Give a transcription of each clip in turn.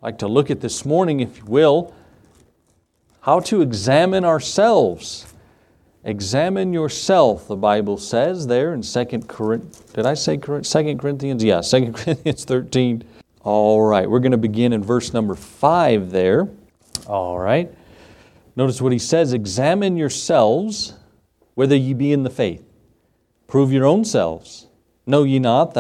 I'd like to look at this morning, if you will, how to examine ourselves. Examine yourself, the Bible says there in 2 Corinthians. Did I say 2 Corinthians? Yeah, 2 Corinthians 13. All right, we're going to begin in verse number 5 there. All right. Notice what he says, examine yourselves whether ye be in the faith. Prove your own selves. Know ye not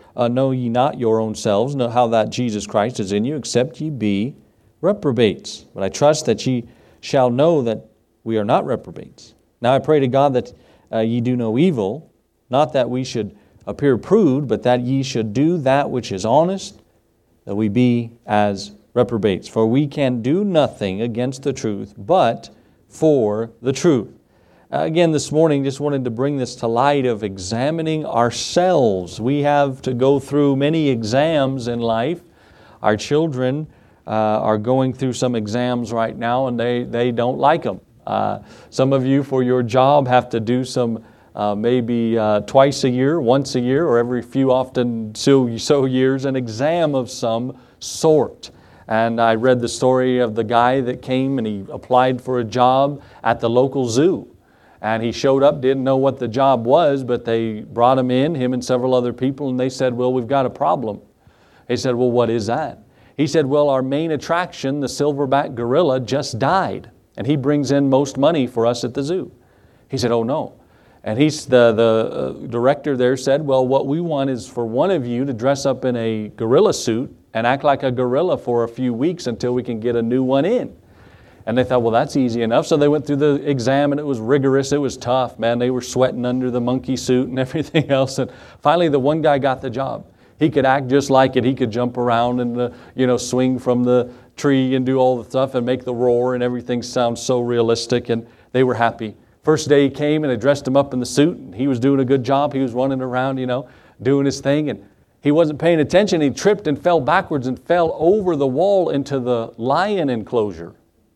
your own selves, know how that Jesus Christ is in you, except ye be reprobates. But I trust that ye shall know that we are not reprobates. Now I pray to God that ye do no evil, not that we should appear proved, but that ye should do that which is honest, that we be as reprobates. For we can do nothing against the truth, but for the truth. Again, this morning, just wanted to bring this to light of examining ourselves. We have to go through many exams in life. Our children are going through some exams right now, and they don't like them. Some of you, for your job, have to do some maybe twice a year, once a year, or every few often so years, an exam of some sort. And I read the story of the guy that came and he applied for a job at the local zoo. And he showed up, didn't know what the job was, but they brought him in, him and several other people, and they said, well, we've got a problem. He said, well, what is that? He said, well, our main attraction, the silverback gorilla, just died. And he brings in most money for us at the zoo. He said, oh no. And the director there said, well, what we want is for one of you to dress up in a gorilla suit and act like a gorilla for a few weeks until we can get a new one in. And they thought, well, that's easy enough. So they went through the exam, and it was rigorous. It was tough, man. They were sweating under the monkey suit and everything else. And finally, the one guy got the job. He could act just like it. He could jump around and swing from the tree and do all the stuff and make the roar, and everything sounds so realistic. And they were happy. First day he came, and they dressed him up in the suit. And he was doing a good job. He was running around, doing his thing. And he wasn't paying attention. He tripped and fell backwards and fell over the wall into the lion enclosure.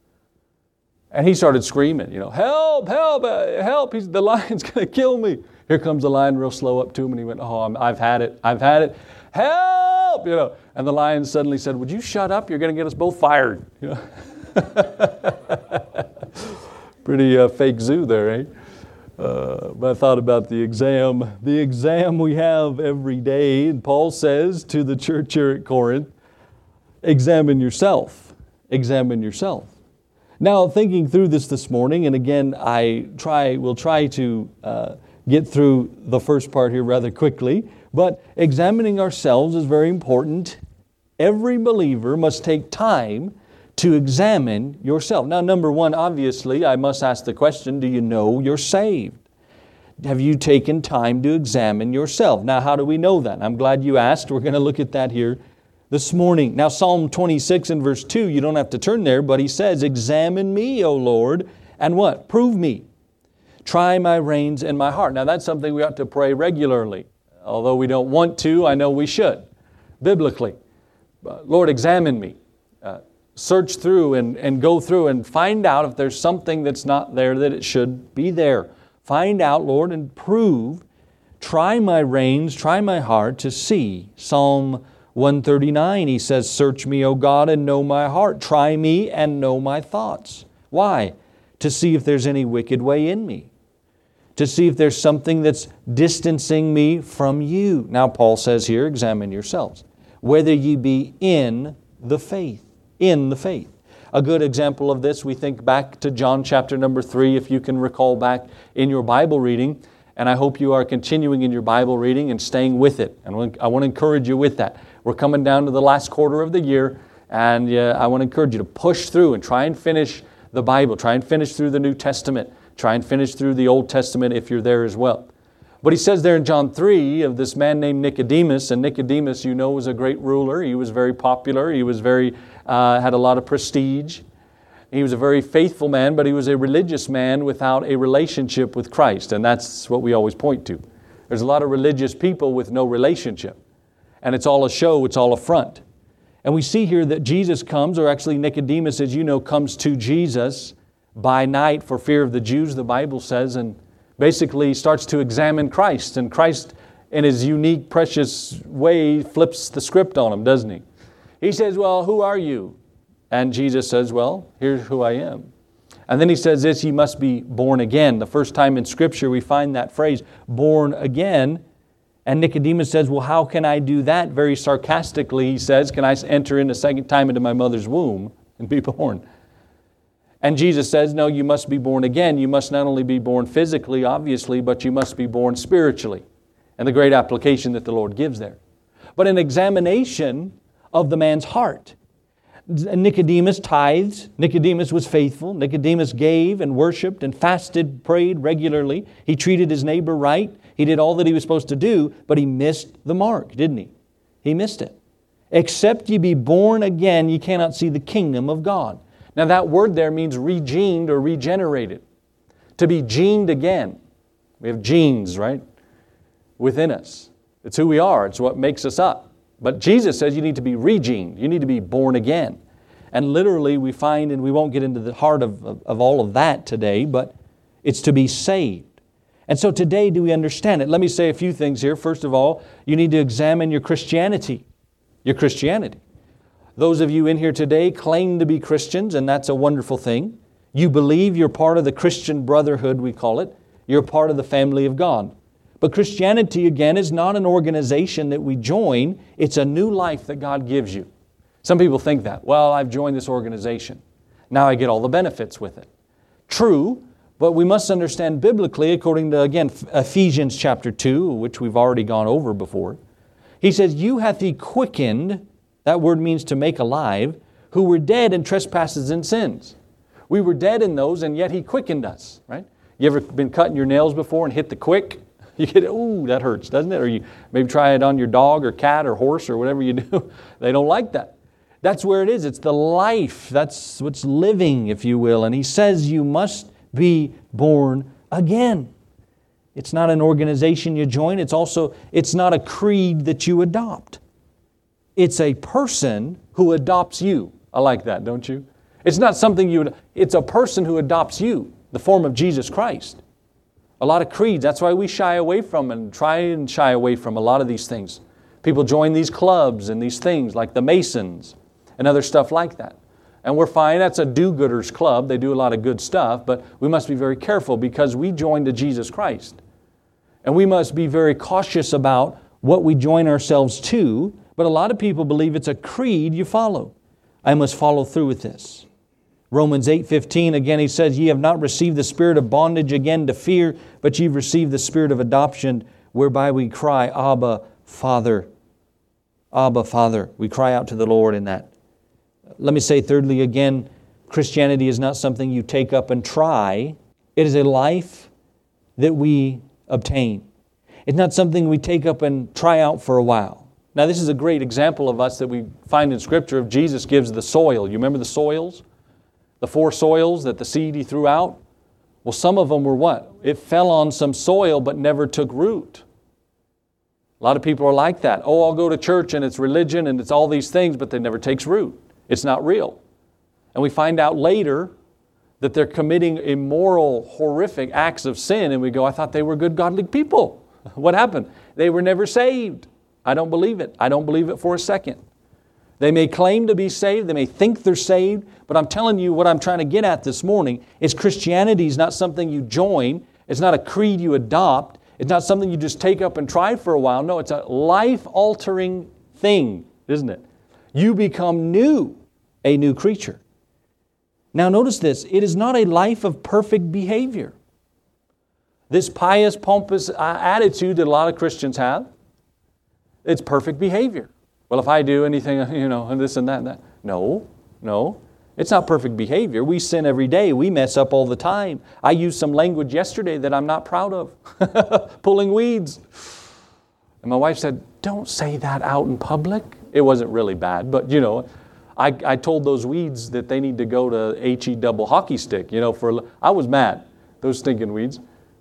And he started screaming, help, help, help, the lion's going to kill me. Here comes the lion real slow up to him, and he went, oh, I've had it, help, And the lion suddenly said, would you shut up? You're going to get us both fired. Pretty fake zoo there, eh? But I thought about the exam we have every day. And Paul says to the church here at Corinth, examine yourself. Examine yourself. Now, thinking through this morning, and again, we'll try to get through the first part here rather quickly, but examining ourselves is very important. Every believer must take time to examine yourself. Now, number one, obviously, I must ask the question, do you know you're saved? Have you taken time to examine yourself? Now, how do we know that? I'm glad you asked. We're going to look at that here this morning. Now, Psalm 26 and verse 2, you don't have to turn there, but he says, examine me, O Lord, and what? Prove me. Try my reins and my heart. Now, that's something we ought to pray regularly. Although we don't want to, I know we should, biblically. Lord, examine me. Search through and go through and find out if there's something that's not there that it should be there. Find out, Lord, and prove. Try my reins, try my heart to see. Psalm 139, he says, search me, O God, and know my heart. Try me and know my thoughts. Why? To see if there's any wicked way in me. To see if there's something that's distancing me from you. Now, Paul says here, examine yourselves, whether ye be in the faith. In the faith. A good example of this, we think back to John chapter number 3, if you can recall back in your Bible reading. And I hope you are continuing in your Bible reading and staying with it. And I want to encourage you with that. We're coming down to the last quarter of the year, and I want to encourage you to push through and try and finish the Bible. Try and finish through the New Testament. Try and finish through the Old Testament if you're there as well. But he says there in John 3 of this man named Nicodemus, and Nicodemus, was a great ruler. He was very popular. He was had a lot of prestige. He was a very faithful man, but he was a religious man without a relationship with Christ. And that's what we always point to. There's a lot of religious people with no relationship. And it's all a show, it's all a front. And we see here that Jesus comes, or actually Nicodemus, as you know, comes to Jesus by night for fear of the Jews, the Bible says, and basically starts to examine Christ. And Christ, in His unique, precious way, flips the script on him, doesn't He? He says, well, who are you? And Jesus says, well, here's who I am. And then he says this, ye must be born again. The first time in Scripture we find that phrase, born again. And Nicodemus says, well, how can I do that? Very sarcastically he says, can I enter in a second time into my mother's womb and be born? And Jesus says, no, you must be born again. You must not only be born physically, obviously, but you must be born spiritually. And the great application that the Lord gives there. But an examination of the man's heart. Nicodemus tithes. Nicodemus was faithful. Nicodemus gave and worshiped and fasted, prayed regularly. He treated his neighbor right. He did all that he was supposed to do, but he missed the mark, didn't he? He missed it. Except ye be born again, ye cannot see the kingdom of God. Now that word there means regened or regenerated. To be gened again. We have genes, right? Within us. It's who we are. It's what makes us up. But Jesus says you need to be regened. You need to be born again. And literally we find, and we won't get into the heart of all of that today, but it's to be saved. And so today, do we understand it? Let me say a few things here. First of all, you need to examine your Christianity. Your Christianity. Those of you in here today claim to be Christians, and that's a wonderful thing. You believe you're part of the Christian brotherhood, we call it. You're part of the family of God. But Christianity, again, is not an organization that we join. It's a new life that God gives you. Some people think that. Well, I've joined this organization. Now I get all the benefits with it. True, but we must understand biblically, according to, again, Ephesians chapter 2, which we've already gone over before. He says, you hath he quickened, that word means to make alive, who were dead in trespasses and sins. We were dead in those, and yet he quickened us, right? You ever been cutting your nails before and hit the quick? You get, ooh, that hurts, doesn't it? Or you maybe try it on your dog or cat or horse or whatever you do. They don't like that. That's where it is. It's the life. That's what's living, if you will. And he says you must be born again. It's not an organization you join. It's not a creed that you adopt. It's a person who adopts you. I like that, don't you? It's not something it's a person who adopts you, the form of Jesus Christ. A lot of creeds, that's why we shy away from and try and shy away from a lot of these things. People join these clubs and these things like the Masons and other stuff like that. And we're fine, that's a do-gooders club. They do a lot of good stuff, but we must be very careful because we join to Jesus Christ. And we must be very cautious about what we join ourselves to, but a lot of people believe it's a creed you follow. I must follow through with this. Romans 8:15, again he says, ye have not received the spirit of bondage again to fear, but you've received the spirit of adoption, whereby we cry, Abba, Father. Abba, Father. We cry out to the Lord in that. Let me say thirdly again, Christianity is not something you take up and try. It is a life that we obtain. It's not something we take up and try out for a while. Now this is a great example of us that we find in Scripture of Jesus gives the soil. You remember the soils? The 4 soils that the seed he threw out? Well, some of them were what? It fell on some soil but never took root. A lot of people are like that. Oh, I'll go to church and it's religion and it's all these things, but it never takes root. It's not real. And we find out later that they're committing immoral, horrific acts of sin, and we go, I thought they were good, godly people. What happened? They were never saved. I don't believe it. I don't believe it for a second. They may claim to be saved. They may think they're saved. But I'm telling you what I'm trying to get at this morning is Christianity is not something you join. It's not a creed you adopt. It's not something you just take up and try for a while. No, it's a life-altering thing, isn't it? You become new, a new creature. Now notice this. It is not a life of perfect behavior. This pious, pompous attitude that a lot of Christians have, it's perfect behavior. Well, if I do anything, and this and that and that. No. It's not perfect behavior. We sin every day. We mess up all the time. I used some language yesterday that I'm not proud of. Pulling weeds. And my wife said, don't say that out in public. It wasn't really bad, but I told those weeds that they need to go to HE double hockey stick, I was mad, those stinking weeds.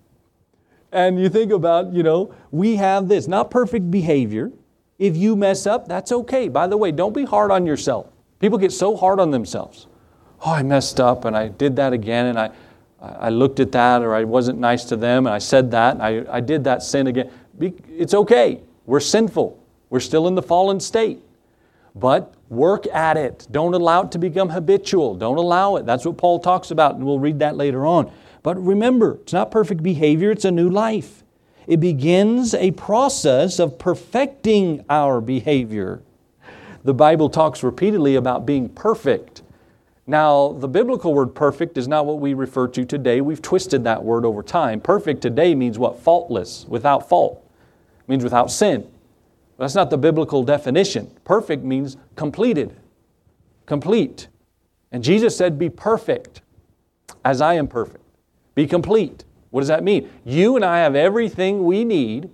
And you think about, we have this, not perfect behavior. If you mess up, that's okay. By the way, don't be hard on yourself. People get so hard on themselves. Oh, I messed up and I did that again and I looked at that, or I wasn't nice to them and I said that and I did that sin again. It's okay. We're sinful. We're still in the fallen state. But work at it. Don't allow it to become habitual. Don't allow it. That's what Paul talks about, and we'll read that later on. But remember, it's not perfect behavior, it's a new life. It begins a process of perfecting our behavior. The Bible talks repeatedly about being perfect. Now, the biblical word perfect is not what we refer to today. We've twisted that word over time. Perfect today means what? Faultless, without fault. It means without sin. That's not the biblical definition. Perfect means completed, complete. And Jesus said, be perfect as I am perfect. Be complete. What does that mean? You and I have everything we need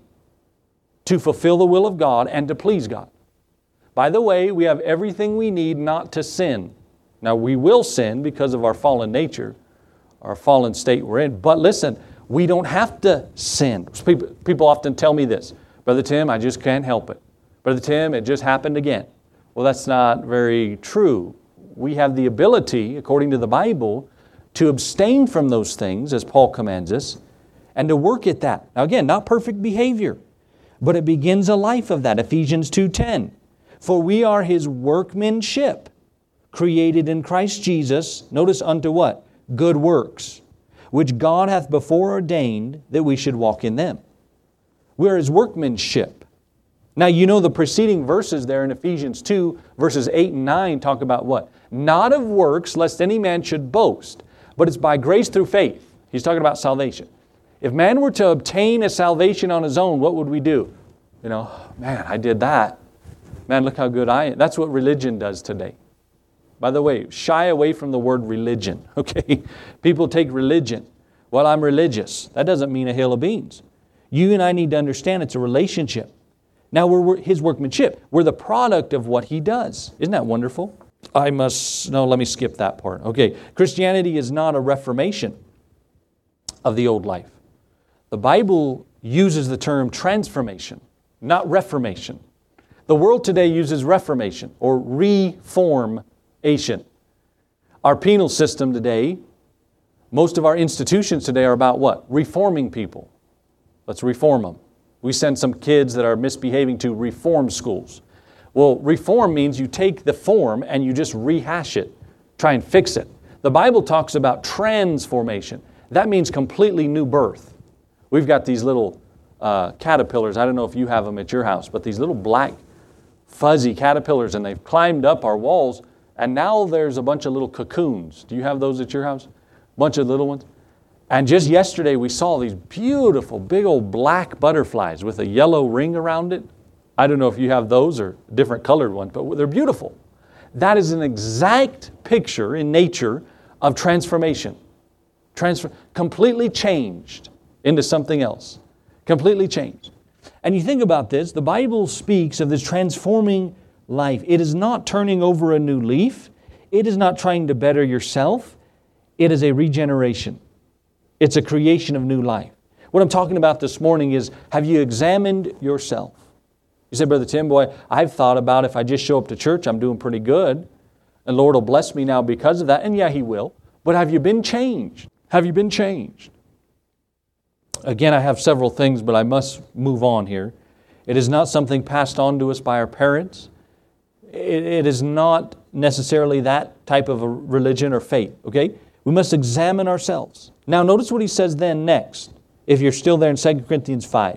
to fulfill the will of God and to please God. By the way, we have everything we need not to sin. Now, we will sin because of our fallen nature, our fallen state we're in. But listen, we don't have to sin. People often tell me this, Brother Tim, I just can't help it. Brother Tim, it just happened again. Well, that's not very true. We have the ability, according to the Bible, to abstain from those things, as Paul commands us, and to work at that. Now again, not perfect behavior, but it begins a life of that. Ephesians 2:10. For we are His workmanship, created in Christ Jesus, notice unto what? Good works, which God hath before ordained that we should walk in them. We are His workmanship. Now you know the preceding verses there in Ephesians 2, verses 8 and 9 talk about what? Not of works, lest any man should boast, but it's by grace through faith. He's talking about salvation. If man were to obtain a salvation on his own, what would we do? Man, I did that. Man, look how good I am. That's what religion does today. By the way, shy away from the word religion, okay? People take religion. Well, I'm religious. That doesn't mean a hill of beans. You and I need to understand it's a relationship. Now we're His workmanship. We're the product of what He does. Isn't that wonderful? let me skip that part. Okay, Christianity is not a reformation of the old life. The Bible uses the term transformation, not reformation. The world today uses reformation or reformation. Our penal system today, most of our institutions today are about what? Reforming people. Let's reform them. We send some kids that are misbehaving to reform schools. Well, reform means you take the form and you just rehash it, try and fix it. The Bible talks about transformation. That means completely new birth. We've got these little caterpillars. I don't know if you have them at your house, but these little black fuzzy caterpillars, and they've climbed up our walls, and now there's a bunch of little cocoons. Do you have those at your house? A bunch of little ones? And just yesterday we saw these beautiful big old black butterflies with a yellow ring around it. I don't know if you have those or different colored ones, but they're beautiful. That is an exact picture in nature of transformation. Completely changed into something else. Completely changed. And you think about this, the Bible speaks of this transforming life. It is not turning over a new leaf. It is not trying to better yourself. It is a regeneration. It's a creation of new life. What I'm talking about this morning is, have you examined yourself? You say, Brother Tim, boy, I've thought about if I just show up to church, I'm doing pretty good. And Lord will bless me now because of that. And yeah, He will. But have you been changed? Have you been changed? Again, I have several things, but I must move on here. It is not something passed on to us by our parents. It is not necessarily that type of a religion or faith, okay? We must examine ourselves. Now, notice what he says then next, if you're still there in 2 Corinthians 5.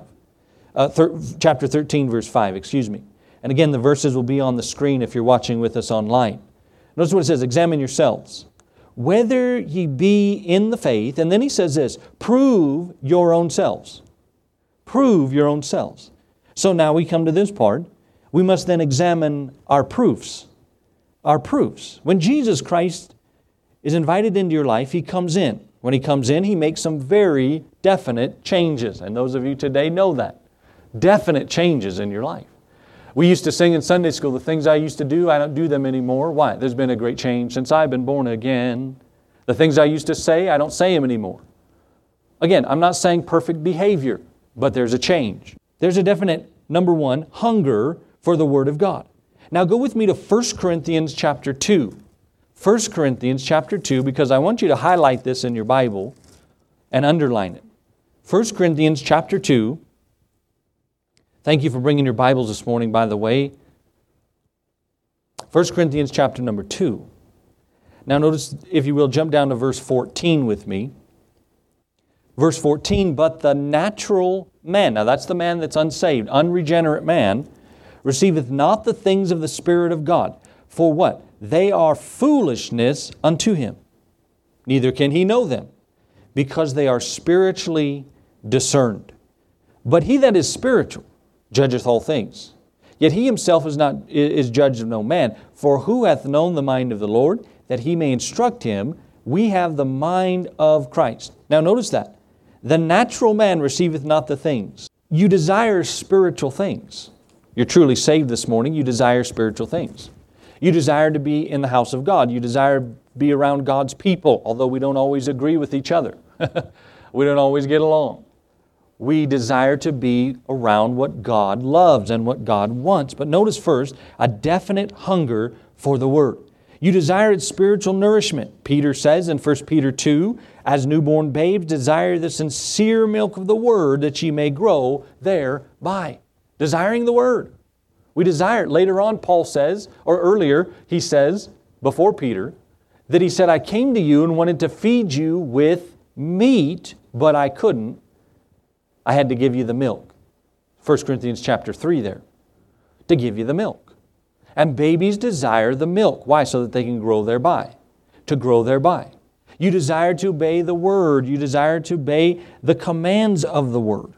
Chapter 13, verse 5, And again, the verses will be on the screen if you're watching with us online. Notice what it says, examine yourselves, whether ye be in the faith, and then he says this, prove your own selves. Prove your own selves. So now we come to this part. We must then examine our proofs. Our proofs. When Jesus Christ is invited into your life, He comes in. When He comes in, He makes some very definite changes. And those of you today know that. Definite changes in your life. We used to sing in Sunday school, the things I used to do, I don't do them anymore. Why? There's been a great change since I've been born again. The things I used to say, I don't say them anymore. Again, I'm not saying perfect behavior, but there's a change. There's a definite, number one, hunger for the Word of God. Now go with me to 1 Corinthians chapter 2. 1 Corinthians chapter 2, because I want you to highlight this in your Bible and underline it. 1 Corinthians chapter 2. Thank you for bringing your Bibles this morning, by the way. 1 Corinthians chapter number 2. Now notice, if you will, jump down to verse 14 with me. Verse 14, but the natural man, now that's the man that's unsaved, unregenerate man, receiveth not the things of the Spirit of God. For what? They are foolishness unto him. Neither can he know them, because they are spiritually discerned. But he that is spiritual judgeth all things. Yet he himself is judged of no man. For who hath known the mind of the Lord, that he may instruct him? We have the mind of Christ. Now notice that. The natural man receiveth not the things. You desire spiritual things. You're truly saved this morning. You desire spiritual things. You desire to be in the house of God. You desire to be around God's people, although we don't always agree with each other. We don't always get along. We desire to be around what God loves and what God wants. But notice first, a definite hunger for the Word. You desire its spiritual nourishment. Peter says in 1 Peter 2, as newborn babes, desire the sincere milk of the Word, that ye may grow thereby. Desiring the Word. We desire it. Later on, Paul says, or earlier, he says, before Peter, that he said, I came to you and wanted to feed you with meat, but I couldn't. I had to give you the milk. 1 Corinthians chapter 3 there. To give you the milk. And babies desire the milk. Why? So that they can grow thereby. To grow thereby. You desire to obey the Word. You desire to obey the commands of the Word.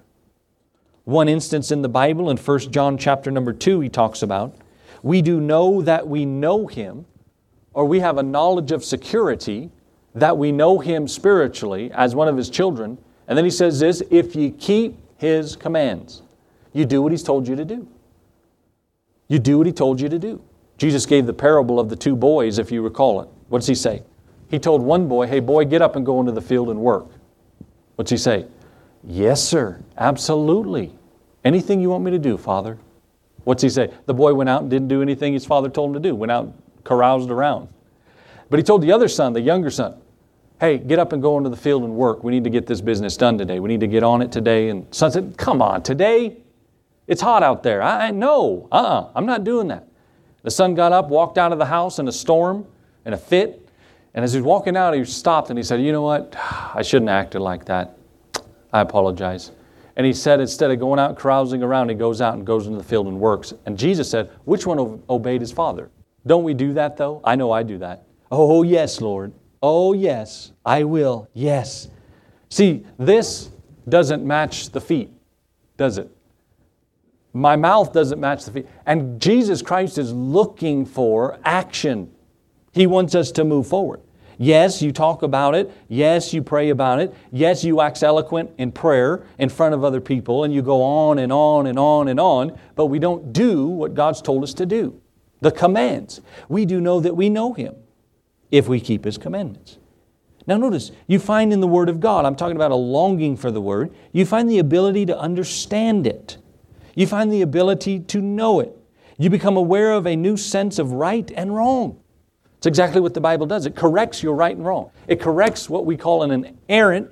One instance in the Bible, in 1 John chapter number 2, he talks about, we do know that we know Him, or we have a knowledge of security that we know Him spiritually as one of His children. And then he says this, if ye keep His commands, you do what He's told you to do. You do what He told you to do. Jesus gave the parable of the two boys, if you recall it. What does He say? He told one boy, hey boy, get up and go into the field and work. What's He say? Yes, sir, absolutely. Anything you want me to do, Father? What's He say? The boy went out and didn't do anything his father told him to do. Went out and caroused around. But he told the other son, the younger son, hey, get up and go into the field and work. We need to get this business done today. We need to get on it today. And son said, come on, today? It's hot out there. I'm not doing that. The son got up, walked out of the house in a storm, in a fit. And as he was walking out, he stopped and he said, you know what? I shouldn't have acted like that. I apologize. And he said, instead of going out carousing around, he goes out and goes into the field and works. And Jesus said, which one obeyed his father? Don't we do that though? I know I do that. Oh yes, Lord. Oh yes, I will. Yes. See, this doesn't match the feet, does it? My mouth doesn't match the feet. And Jesus Christ is looking for action. He wants us to move forward. Yes, you talk about it. Yes, you pray about it. Yes, you wax eloquent in prayer in front of other people, and you go on and on and on and on, but we don't do what God's told us to do. The commands. We do know that we know Him if we keep His commandments. Now notice, you find in the Word of God, I'm talking about a longing for the Word, you find the ability to understand it. You find the ability to know it. You become aware of a new sense of right and wrong. It's exactly what the Bible does. It corrects your right and wrong. It corrects what we call an errant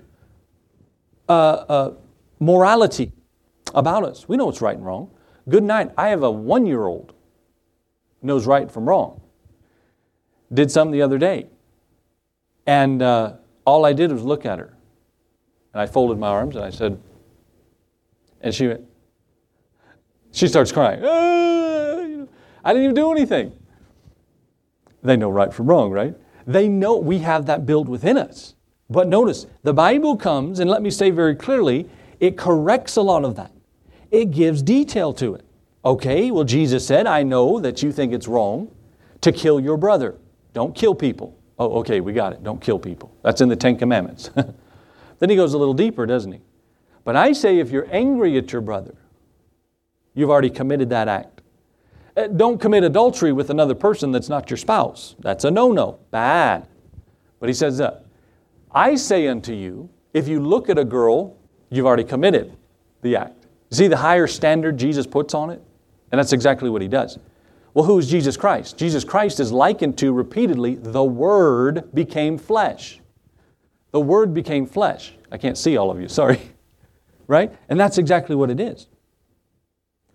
morality about us. We know what's right and wrong. Good night. I have a 1-year-old who knows right from wrong. Did something the other day. And all I did was look at her. And I folded my arms and I said, and she starts crying. I didn't even do anything. They know right from wrong, right? They know we have that built within us. But notice, the Bible comes, and let me say very clearly, it corrects a lot of that. It gives detail to it. Okay, well, Jesus said, I know that you think it's wrong to kill your brother. Don't kill people. Oh, okay, we got it. Don't kill people. That's in the 10 Commandments. Then He goes a little deeper, doesn't He? But I say if you're angry at your brother, you've already committed that act. Don't commit adultery with another person that's not your spouse. That's a no-no. Bad. But He says, I say unto you, if you look at a girl, you've already committed the act. See the higher standard Jesus puts on it? And that's exactly what He does. Well, who is Jesus Christ? Jesus Christ is likened to repeatedly, the Word became flesh. The Word became flesh. I can't see all of you, sorry. Right? And that's exactly what it is.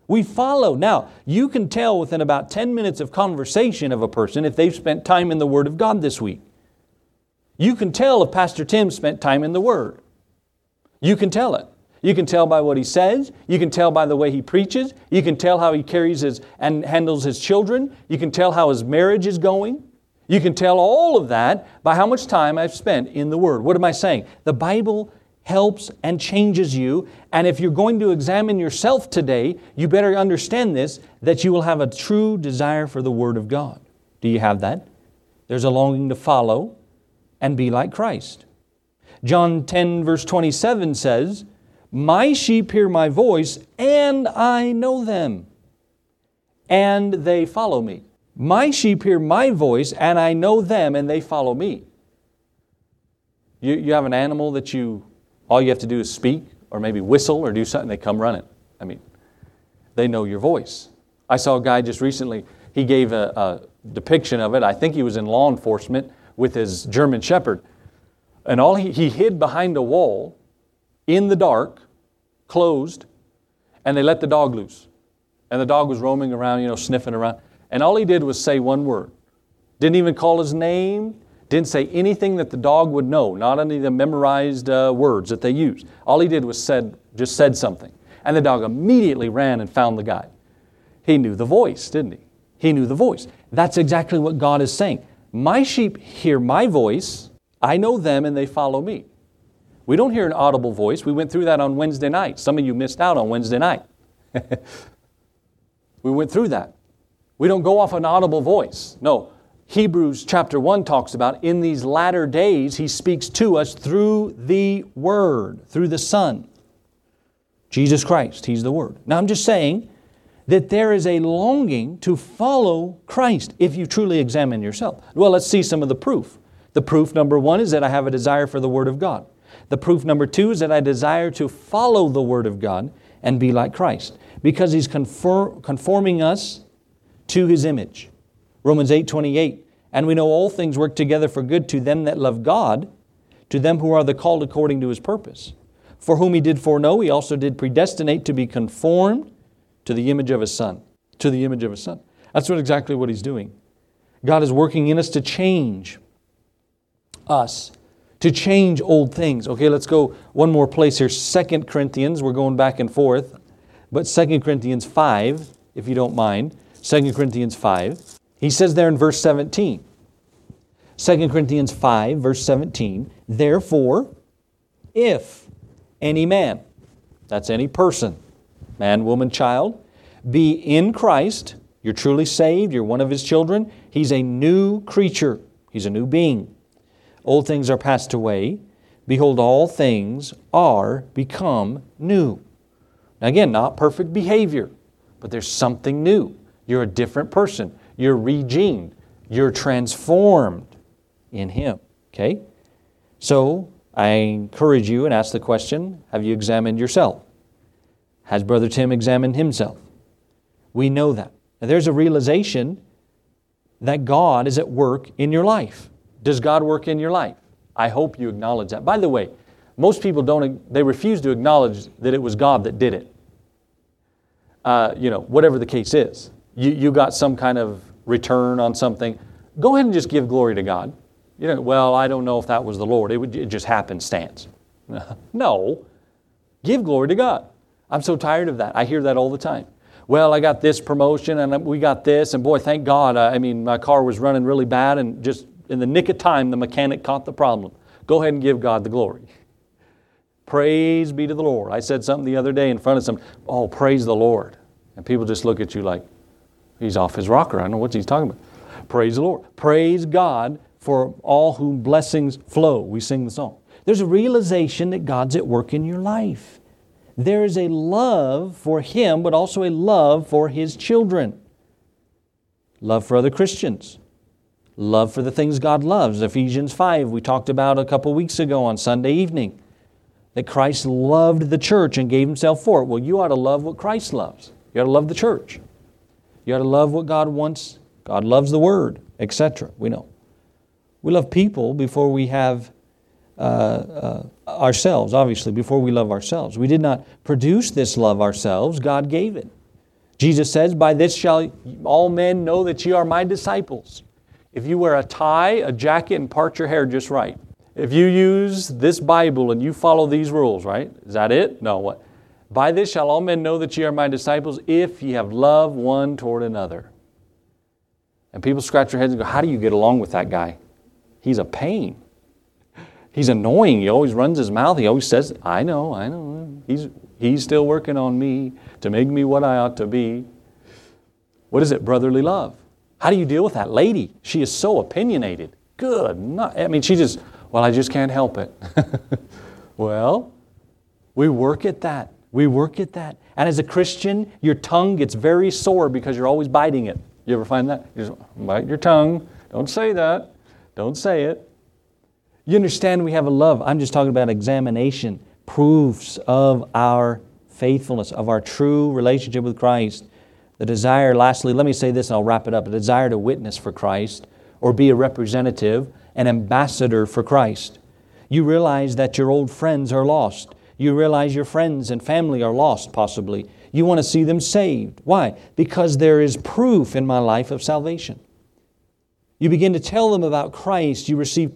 We follow. Now, you can tell within about 10 minutes of conversation of a person if they've spent time in the Word of God this week. You can tell if Pastor Tim spent time in the Word. You can tell it. You can tell by what he says. You can tell by the way he preaches. You can tell how he carries and handles his children. You can tell how his marriage is going. You can tell all of that by how much time I've spent in the Word. What am I saying? The Bible helps and changes you. And if you're going to examine yourself today, you better understand this, that you will have a true desire for the Word of God. Do you have that? There's a longing to follow and be like Christ. John 10 verse 27 says, "My sheep hear my voice, and I know them, and they follow me." My sheep hear my voice, and I know them, and they follow me. You have an animal that all you have to do is speak, or maybe whistle, or do something, they come running. I mean, they know your voice. I saw a guy just recently, he gave a depiction of it. I think he was in law enforcement with his German Shepherd. And he hid behind a wall, in the dark, closed, and they let the dog loose. And the dog was roaming around, sniffing around. And all he did was say one word. Didn't even call his name. Didn't say anything that the dog would know, not any of the memorized words that they use. All he did was just said something. And the dog immediately ran and found the guy. He knew the voice, didn't he? He knew the voice. That's exactly what God is saying. My sheep hear my voice, I know them, and they follow me. We don't hear an audible voice. We went through that on Wednesday night. Some of you missed out on Wednesday night. We went through that. We don't go off an audible voice. No. Hebrews chapter 1 talks about in these latter days, He speaks to us through the Word, through the Son. Jesus Christ, He's the Word. Now I'm just saying that there is a longing to follow Christ if you truly examine yourself. Well, let's see some of the proof. The proof number 1 is that I have a desire for the Word of God. The proof number 2 is that I desire to follow the Word of God and be like Christ, because He's conforming us to His image. Romans 8:28, "And we know all things work together for good to them that love God, to them who are the called according to His purpose. For whom He did foreknow, He also did predestinate to be conformed to the image of His Son." To the image of His Son. That's exactly what He's doing. God is working in us to change us, to change old things. Okay, let's go one more place here. 2 Corinthians, we're going back and forth. But 2 Corinthians 5, if you don't mind. 2 Corinthians 5. He says there in verse 17. 2 Corinthians 5, verse 17. "Therefore, if any man," that's any person, man, woman, child, "be in Christ," you're truly saved, you're one of His children, he's a new creature. He's a new being. "Old things are passed away. Behold, all things are become new." Now again, not perfect behavior, but there's something new. You're a different person. You're regened. You're transformed in Him. Okay? So, I encourage you and ask the question, have you examined yourself? Has Brother Tim examined himself? We know that. Now, there's a realization that God is at work in your life. Does God work in your life? I hope you acknowledge that. By the way, most people they refuse to acknowledge that it was God that did it. Whatever the case is. You got some kind of return on something. Go ahead and just give glory to God. Well, I don't know if that was the Lord. It just happenstance. No. Give glory to God. I'm so tired of that. I hear that all the time. Well, I got this promotion and we got this, and boy, thank God. My car was running really bad, and just in the nick of time, the mechanic caught the problem. Go ahead and give God the glory. Praise be to the Lord. I said something the other day in front of some, "Oh, praise the Lord." And people just look at you like, he's off his rocker. I don't know what he's talking about. Praise the Lord. Praise God for all whom blessings flow. We sing the song. There's a realization that God's at work in your life. There is a love for Him, but also a love for His children. Love for other Christians. Love for the things God loves. Ephesians 5, we talked about a couple weeks ago on Sunday evening. That Christ loved the church and gave Himself for it. Well, you ought to love what Christ loves. You ought to love the church. You ought to love what God wants. God loves the Word, etc. We know. We love people before we have ourselves, obviously, before we love ourselves. We did not produce this love ourselves. God gave it. Jesus says, by this shall all men know that ye are my disciples. If you wear a tie, a jacket, and part your hair just right. If you use this Bible and you follow these rules, right? Is that it? No, what? By this shall all men know that ye are my disciples, if ye have love one toward another. And people scratch their heads and go, how do you get along with that guy? He's a pain. He's annoying. He always runs his mouth. He always says, I know. He's still working on me to make me what I ought to be. What is it? Brotherly love. How do you deal with that lady? She is so opinionated. Good. She just, well, I just can't help it. Well, we work at that. And as a Christian, your tongue gets very sore because you're always biting it. You ever find that? You just bite your tongue. Don't say that. Don't say it. You understand we have a love. I'm just talking about examination. Proofs of our faithfulness, of our true relationship with Christ. The desire, lastly, let me say this and I'll wrap it up. A desire to witness for Christ or be a representative, an ambassador for Christ. You realize that your old friends are lost. You realize your friends and family are lost, possibly. You want to see them saved. Why? Because there is proof in my life of salvation. You begin to tell them about Christ. You receive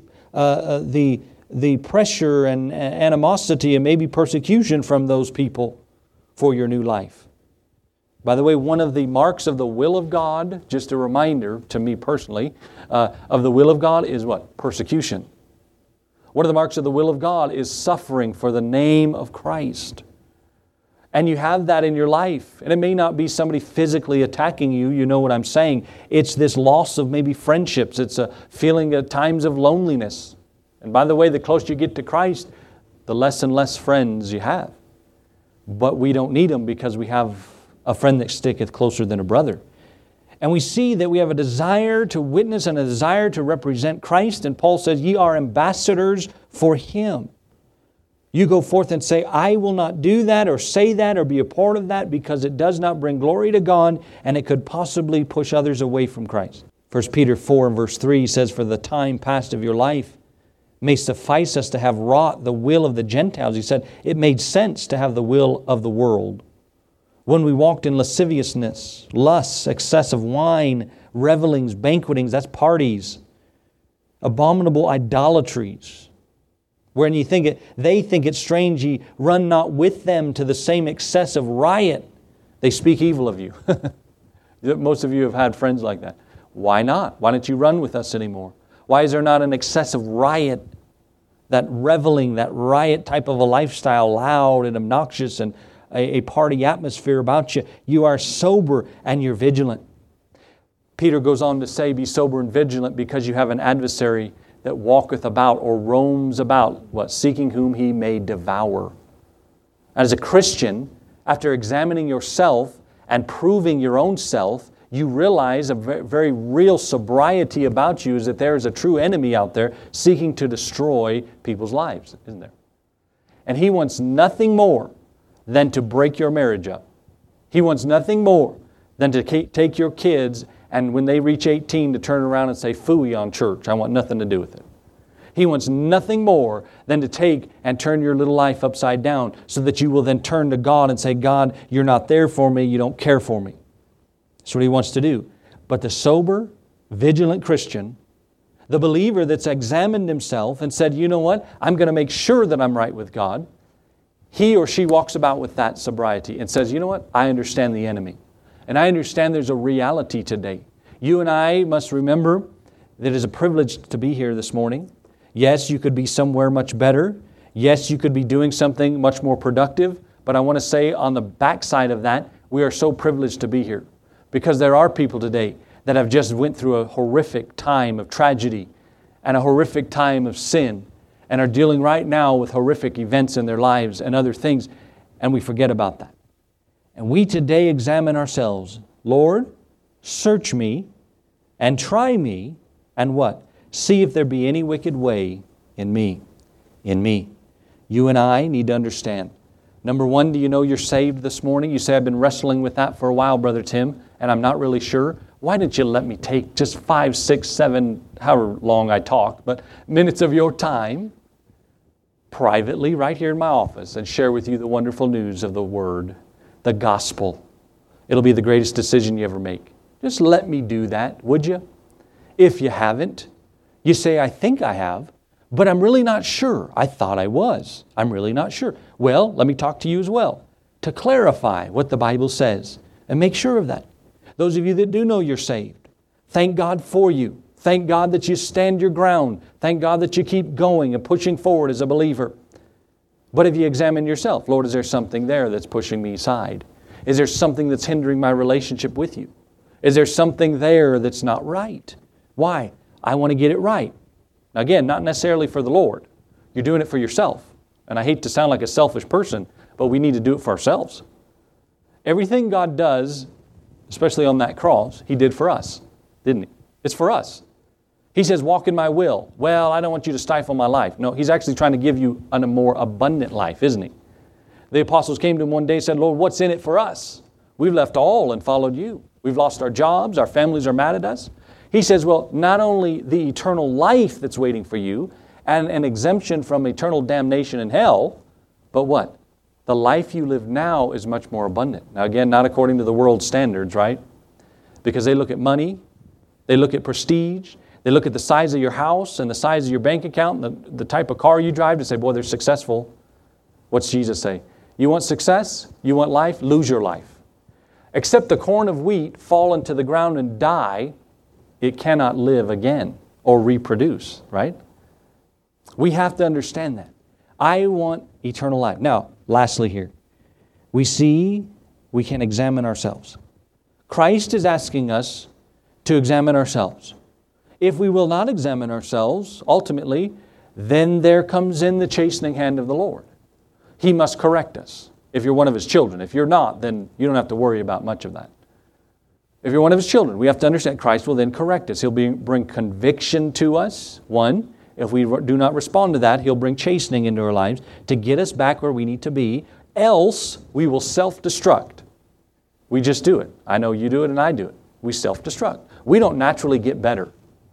the pressure and animosity and maybe persecution from those people for your new life. By the way, one of the marks of the will of God, just a reminder to me personally, of the will of God is what? Persecution. One of the marks of the will of God is suffering for the name of Christ. And you have that in your life. And it may not be somebody physically attacking you, you know what I'm saying. It's this loss of maybe friendships. It's a feeling at times of loneliness. And by the way, the closer you get to Christ, the less and less friends you have. But we don't need them because we have a friend that sticketh closer than a brother. And we see that we have a desire to witness and a desire to represent Christ. And Paul says, ye are ambassadors for Him. You go forth and say, I will not do that or say that or be a part of that because it does not bring glory to God and it could possibly push others away from Christ. 1 Peter 4 and verse 3 says, for the time past of your life may suffice us to have wrought the will of the Gentiles. He said, it made sense to have the will of the world. When we walked in lasciviousness, lusts, excess of wine, revelings, banquetings, that's parties, abominable idolatries, wherein they think it strange ye run not with them to the same excess of riot. They speak evil of you. Most of you have had friends like that. Why not? Why don't you run with us anymore? Why is there not an excessive riot, that reveling, that riot type of a lifestyle, loud and obnoxious and a party atmosphere about you? You are sober and you're vigilant. Peter goes on to say, be sober and vigilant because you have an adversary that walketh about or roams about, what? Seeking whom he may devour. As a Christian, after examining yourself and proving your own self, you realize a very real sobriety about you is that there is a true enemy out there seeking to destroy people's lives, isn't there? And he wants nothing more than to break your marriage up. He wants nothing more than to take your kids and when they reach 18 to turn around and say, phooey on church. I want nothing to do with it. He wants nothing more than to take and turn your little life upside down so that you will then turn to God and say, God, you're not there for me. You don't care for me. That's what he wants to do. But the sober, vigilant Christian, the believer that's examined himself and said, you know what? I'm going to make sure that I'm right with God. He or she walks about with that sobriety and says, you know what? I understand the enemy. And I understand there's a reality today. You and I must remember that it is a privilege to be here this morning. Yes, you could be somewhere much better. Yes, you could be doing something much more productive. But I want to say on the backside of that, we are so privileged to be here. Because there are people today that have just went through a horrific time of tragedy and a horrific time of sin and are dealing right now with horrific events in their lives and other things, and we forget about that. And we today examine ourselves. Lord, search me and try me, and what? See if there be any wicked way in me. In me. You and I need to understand. Number one, do you know you're saved this morning? You say, I've been wrestling with that for a while, Brother Tim, and I'm not really sure. Why didn't you let me take just 5, 6, 7, however long I talk, but minutes of your time privately right here in my office and share with you the wonderful news of the Word, the gospel. It'll be the greatest decision you ever make. Just let me do that, would you? If you haven't, you say, I think I have, but I'm really not sure. I thought I was. I'm really not sure. Well, let me talk to you as well to clarify what the Bible says and make sure of that. Those of you that do know you're saved, thank God for you. Thank God that you stand your ground. Thank God that you keep going and pushing forward as a believer. But if you examine yourself, Lord, is there something there that's pushing me aside? Is there something that's hindering my relationship with you? Is there something there that's not right? Why? I want to get it right. Now again, not necessarily for the Lord. You're doing it for yourself. And I hate to sound like a selfish person, but we need to do it for ourselves. Everything God does, especially on that cross, He did for us, didn't He? It's for us. He says, walk in my will. Well, I don't want you to stifle my life. No, He's actually trying to give you a more abundant life, isn't He? The apostles came to Him one day and said, Lord, what's in it for us? We've left all and followed you. We've lost our jobs. Our families are mad at us. He says, well, not only the eternal life that's waiting for you and an exemption from eternal damnation in hell, but what? The life you live now is much more abundant. Now again, not according to the world's standards, right? Because they look at money, they look at prestige, they look at the size of your house and the size of your bank account and the type of car you drive to say, boy, they're successful. What's Jesus say? You want success? You want life? Lose your life. Except the corn of wheat fall into the ground and die, it cannot live again or reproduce, right? We have to understand that. I want eternal life. Now, lastly here, we see we can examine ourselves. Christ is asking us to examine ourselves. If we will not examine ourselves, ultimately, then there comes in the chastening hand of the Lord. He must correct us if you're one of His children. If you're not, then you don't have to worry about much of that. If you're one of His children, we have to understand Christ will then correct us. He'll bring conviction to us, one. If we do not respond to that, He'll bring chastening into our lives to get us back where we need to be. Else, we will self-destruct. We just do it. I know you do it and I do it. We self-destruct. We don't naturally get better.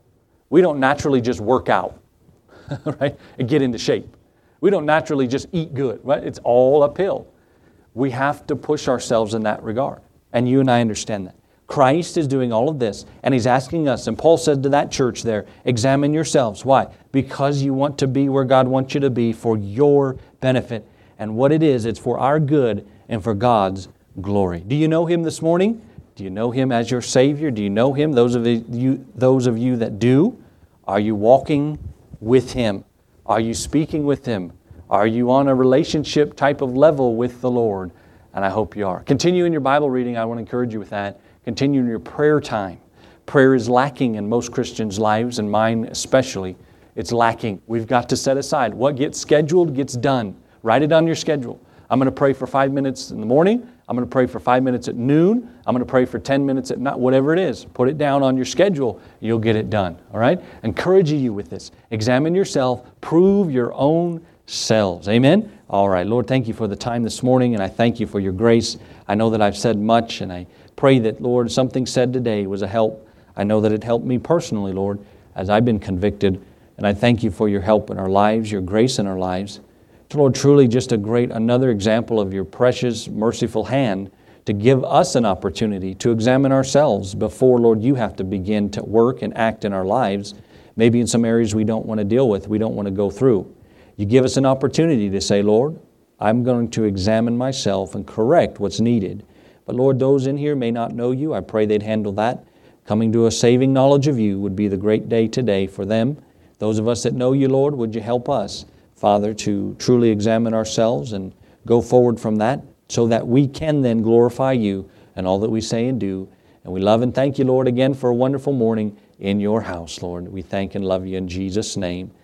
We don't naturally just work out, right, and get into shape. We don't naturally just eat good, right? It's all uphill. We have to push ourselves in that regard. And you and I understand that. Christ is doing all of this, and He's asking us, and Paul said to that church there, examine yourselves. Why? Because you want to be where God wants you to be for your benefit. And what it is, it's for our good and for God's glory. Do you know Him this morning? Do you know Him as your Savior? Do you know Him? Those of you that do, are you walking with Him? Are you speaking with Him? Are you on a relationship type of level with the Lord? And I hope you are. Continue in your Bible reading. I want to encourage you with that. Continue in your prayer time. Prayer is lacking in most Christians' lives, and mine especially. It's lacking. We've got to set aside. What gets scheduled gets done. Write it on your schedule. I'm going to pray for 5 minutes in the morning. I'm going to pray for 5 minutes at noon. I'm going to pray for 10 minutes at night. Whatever it is, put it down on your schedule. You'll get it done. All right? Encouraging you with this. Examine yourself. Prove your own selves. Amen? All right. Lord, thank you for the time this morning, and I thank you for your grace. I know that I've said much, and I pray that, Lord, something said today was a help. I know that it helped me personally, Lord, as I've been convicted, and I thank you for your help in our lives, your grace in our lives. Lord, truly just another example of your precious, merciful hand to give us an opportunity to examine ourselves before, Lord, you have to begin to work and act in our lives, maybe in some areas we don't want to deal with, we don't want to go through. You give us an opportunity to say, Lord, I'm going to examine myself and correct what's needed. But Lord, those in here may not know you. I pray they'd handle that. Coming to a saving knowledge of you would be the great day today for them. Those of us that know you, Lord, would you help us, Father, to truly examine ourselves and go forward from that so that we can then glorify you in all that we say and do. And we love and thank you, Lord, again for a wonderful morning in your house, Lord. We thank and love you in Jesus' name.